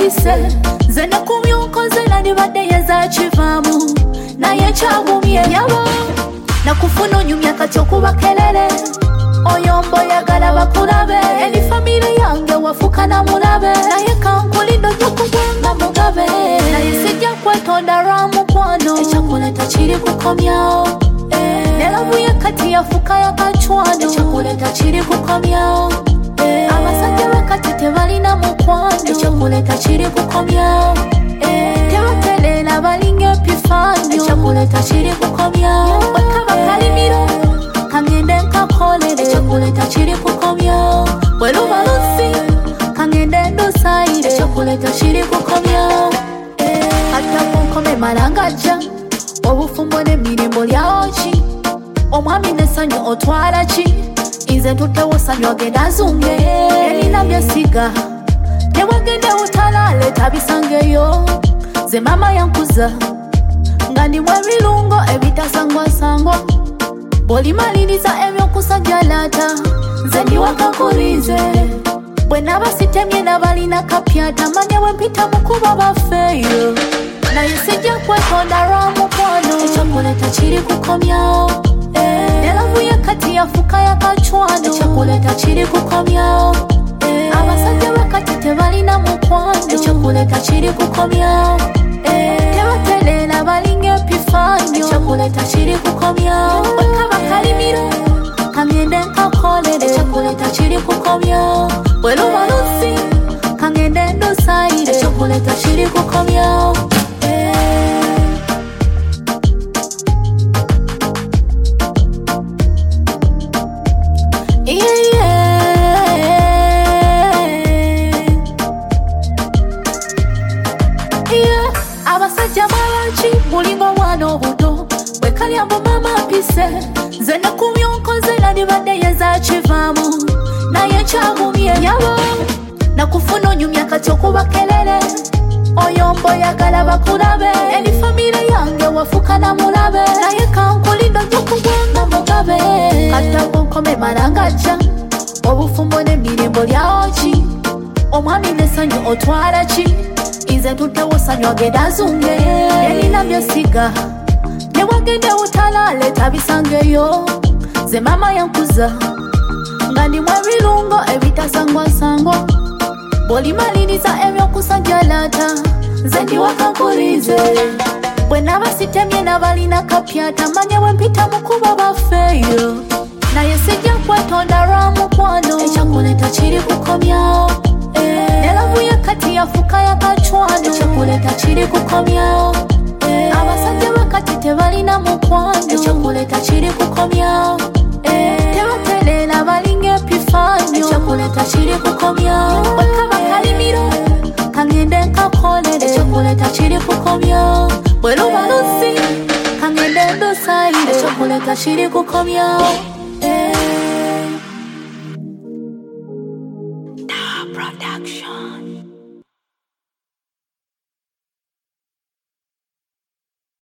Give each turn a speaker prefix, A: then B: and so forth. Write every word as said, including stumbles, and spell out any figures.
A: mpise nze ne ku byonkoze nandibadde yezakivaamu naye kyagumye yabo nakufuna onyumya kati okuba kelele oyombo yagala bakulabe eri famire yange wafuka na mulabe naye kankulindo gyokugwenga mugabe naye sijja kwetonda lwa mukwano ekyakuleta kiri kukomyawo nelavuye kati yafuka yakacwano ekyakuleta kiri kukomyawo abasajja bakati tebalina mukwano ekyakuleta kiri kukomyawo tebatereera balinga epifaanyo ekyakuleta kiri kukomyawo bwekaba kalimiro kangende nkakolere ekyakuleta kiri kukomyawo bwe luba lusi kangende ndusayire ekyakuleta kiri kukomyawo kata kunkome malangajja obufumbo n'emirimbo lyawo ki omwami n'essanyu otwala ki nze ntuttewo ssanyu agenda nzunge erina byesiga newagende utalaale tabisangeyo ze mama yankuza nga ndimu ebirungo ebitasangwasangwa bw'olimaliriza ebyokusajjalata nze ndiwakakulize bwe naba sitemye n'abalina kapyata manya bwe mpita mukuba bafeeyo naye sijja kwetonda lwa mukwano ekyakuleta kiri kukomyawo nelavuye kati yafuka yakacwano ekyakuleta kiri kukomyawo abasajja bakati tebalina mukwano ekyakuleta kiri kukomyawo tebatereera balinga epifaanyo ekyakuleta kiri kukomyawo bwekaba kalimiro kangende nkakolere ekyakuleta kiri kukomyawo bwe luba lusi kangende ndusayire ekyakuleta kiri kukomyawo abasajja balaki mulinga omwana obuto bwekalya mbu mama mpise nze ne ku byonkoze nandibadde yezakivaamu naye kyagumye yabo nakufuna onyumya kati okuba kelele oyombo yagala bakulabe eri famire yange wafuka na mulabe naye kankulindo gyokugwenga mugabe kata kunkome malangajja obufumbo n'emirimbo lyawo ki omwami n'essanyu otwala ki nze ntuttewo ssanyu agenda nzunge erina byesiga newagende utalaale tabisangeyo ze mama yankuza nga ndimu ebirungo ebitasangwasangwa bw'olimaliriza ebyokusajjalata nze ndiwakakulize bwe naba sitemye n'abalina kapyata manya bwe mpita mukuba bafeeyo naye sijja kwetonda lwa mukwano ekyakuleta kiri kukomyawo nelavuye kati yafuka yakacwano ekyakuleta kiri kukomyawo abasajja bakati tebalina mukwano ekyakuleta kiri kukomyawo tebatereera balinga epifaanyo ekyakuleta kiri kukomyawo bwekaba kalimiro kangende nkakolere ekyakuleta kiri kukomyawo bwe luba lusi kangende ndusayire ekyakuleta kiri kukomyawo